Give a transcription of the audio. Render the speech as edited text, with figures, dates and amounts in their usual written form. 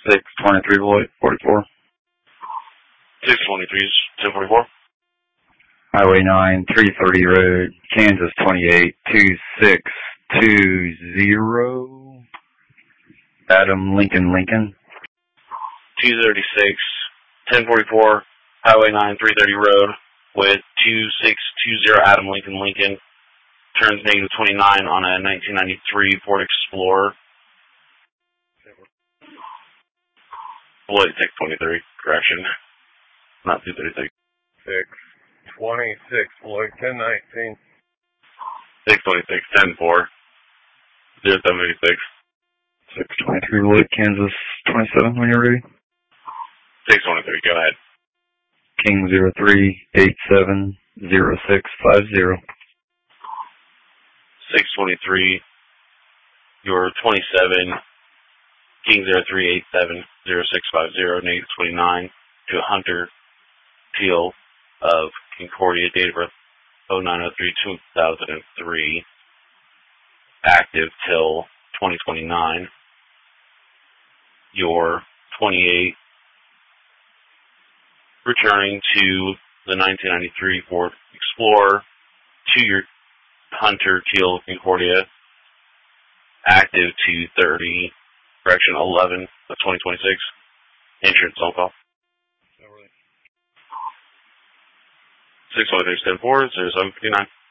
623 Beloit, 44. 623 is 1044. Highway 9, 330 Road, Kansas 28, 2620. Adam Lincoln. 236, 1044, Highway 9, 330 Road, with 2620 Adam Lincoln. Turns negative 29 on a 1993 Ford Explorer. Beloit 623, correction. Not 236. 626, Beloit 1019. 626, 10-4, 0786. 623 Beloit, Kansas 27, when you're ready. 623, go ahead. King 0387 0650. 623, you're 27, King 0387 0650, negative 29, to Hunter Teal of Concordia, date of birth 0903-2003, active till 2029. You're 28, returning to the 1993 Ford Explorer, to your Hunter Teal Concordia, active to 30, correction 11 of 2026, insurance phone call. 613-10-4, 0759.